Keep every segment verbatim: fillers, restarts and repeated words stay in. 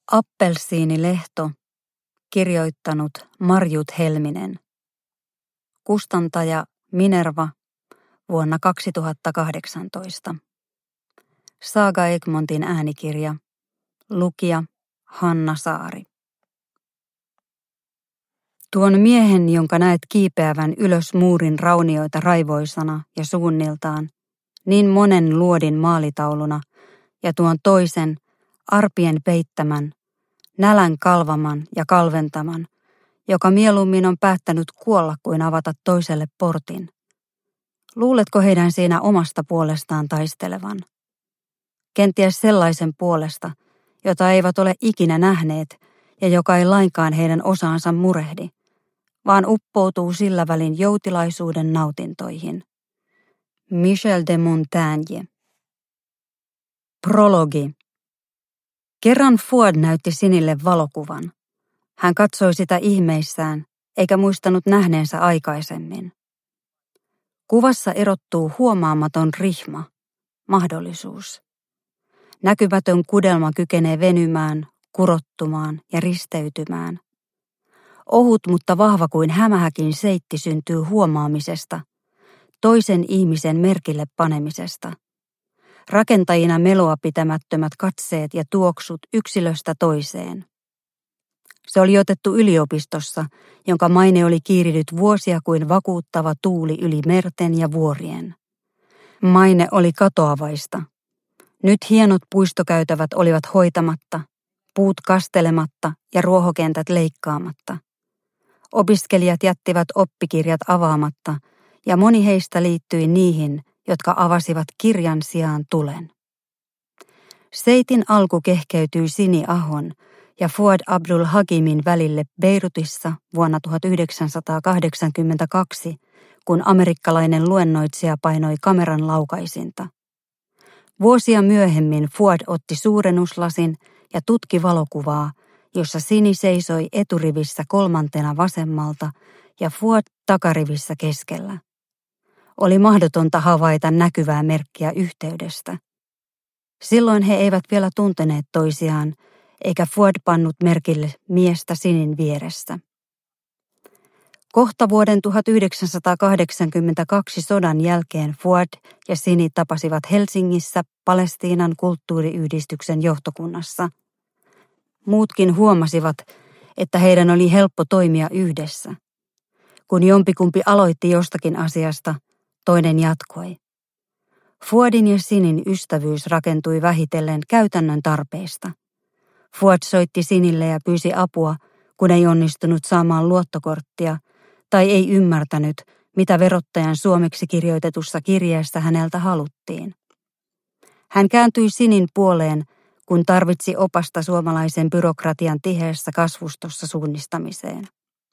Appelsiinilehto, kirjoittanut Marjut Helminen. Kustantaja Minerva, vuonna kaksituhattakahdeksantoista. Saga Egmontin äänikirja. Lukija Hanna Saari. Tuon miehen, jonka näet kiipeävän ylös muurin raunioita raivoisana ja suunniltaan, niin monen luodin maalitauluna, ja tuon toisen, arpien peittämän, nälän kalvaman ja kalventaman, joka mieluummin on päättänyt kuolla kuin avata toiselle portin. Luuletko heidän siinä omasta puolestaan taistelevan? Kenties sellaisen puolesta, jota eivät ole ikinä nähneet ja joka ei lainkaan heidän osaansa murehdi, vaan uppoutuu sillä välin joutilaisuuden nautintoihin. Michel de Montaigne. Prologi. Kerran Fouad näytti Sinille valokuvan. Hän katsoi sitä ihmeissään, eikä muistanut nähneensä aikaisemmin. Kuvassa erottuu huomaamaton rihma, mahdollisuus. Näkymätön kudelma kykenee venymään, kurottumaan ja risteytymään. Ohut, mutta vahva kuin hämähäkin seitti syntyy huomaamisesta, toisen ihmisen merkille panemisesta. Rakentajina meloa pitämättömät katseet ja tuoksut yksilöstä toiseen. Se oli otettu yliopistossa, jonka maine oli kiirinyt vuosia kuin vakuuttava tuuli yli merten ja vuorien. Maine oli katoavaista. Nyt hienot puistokäytävät olivat hoitamatta, puut kastelematta ja ruohokentät leikkaamatta. Opiskelijat jättivät oppikirjat avaamatta, ja moni heistä liittyi niihin, jotka avasivat kirjan sijaan tulen. Seitin alku kehkeytyi Sini Ahon ja Fouad Abdul Hakimin välille Beirutissa vuonna tuhatyhdeksänsataakahdeksankymmentäkaksi, kun amerikkalainen luennoitsija painoi kameran laukaisinta. Vuosia myöhemmin Fouad otti suurennuslasin ja tutki valokuvaa, jossa Sini seisoi eturivissä kolmantena vasemmalta ja Fouad takarivissä keskellä. Oli mahdotonta havaita näkyvää merkkiä yhteydestä. Silloin he eivät vielä tunteneet toisiaan, eikä Fouad pannut merkille miestä Sinin vieressä. Kohta vuoden tuhatyhdeksänsataakahdeksankymmentäkaksi sodan jälkeen Fouad ja Sini tapasivat Helsingissä Palestiinan kulttuuriyhdistyksen johtokunnassa. Muutkin huomasivat, että heidän oli helppo toimia yhdessä. Kun jompikumpi aloitti jostakin asiasta, toinen jatkoi. Fouadin ja Sinin ystävyys rakentui vähitellen käytännön tarpeista. Fouad soitti Sinille ja pyysi apua, kun ei onnistunut saamaan luottokorttia tai ei ymmärtänyt, mitä verottajan suomeksi kirjoitetussa kirjeessä häneltä haluttiin. Hän kääntyi Sinin puoleen, kun tarvitsi opasta suomalaisen byrokratian tiheässä kasvustossa suunnistamiseen.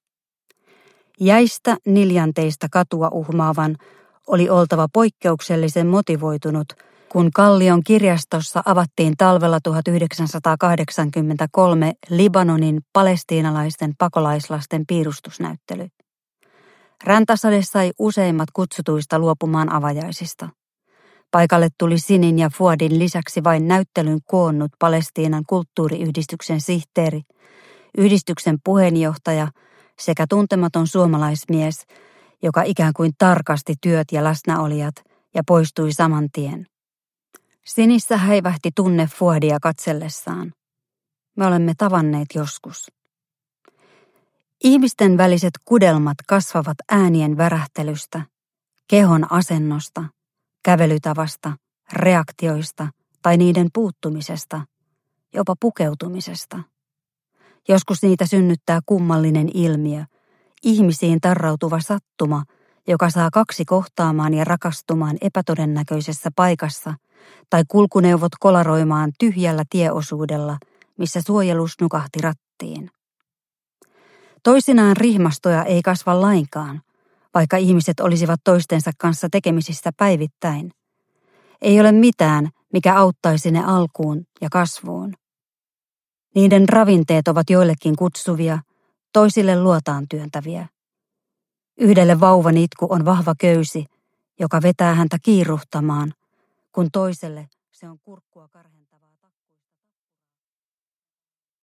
Jäistä niljanteista katua uhmaavan oli oltava poikkeuksellisen motivoitunut, kun Kallion kirjastossa avattiin talvella tuhatyhdeksänsataakahdeksankymmentäkolme Libanonin palestiinalaisten pakolaislasten piirustusnäyttely. Räntäsade sai useimmat kutsutuista luopumaan avajaisista. Paikalle tuli Sinin ja Fouadin lisäksi vain näyttelyn koonnut Palestiinan kulttuuriyhdistyksen sihteeri, yhdistyksen puheenjohtaja sekä tuntematon suomalaismies, joka ikään kuin tarkasti työt ja läsnäolijat ja poistui saman tien. Sinissä häivähti tunne Fouadia katsellessaan. Me olemme tavanneet joskus. Ihmisten väliset kudelmat kasvavat äänien värähtelystä, kehon asennosta, kävelytavasta, reaktioista tai niiden puuttumisesta, jopa pukeutumisesta. Joskus niitä synnyttää kummallinen ilmiö, ihmisiin tarrautuva sattuma, joka saa kaksi kohtaamaan ja rakastumaan epätodennäköisessä paikassa tai kulkuneuvot kolaroimaan tyhjällä tieosuudella, missä suojelus nukahti rattiin. Toisinaan rihmastoja ei kasva lainkaan, vaikka ihmiset olisivat toistensa kanssa tekemisissä päivittäin. Ei ole mitään, mikä auttaisi ne alkuun ja kasvuun. Niiden ravinteet ovat joillekin kutsuvia, toisille luotaan työntäviä. Yhdelle vauvan itku on vahva köysi, joka vetää häntä kiiruhtamaan, kun toiselle se on kurkkua karhe.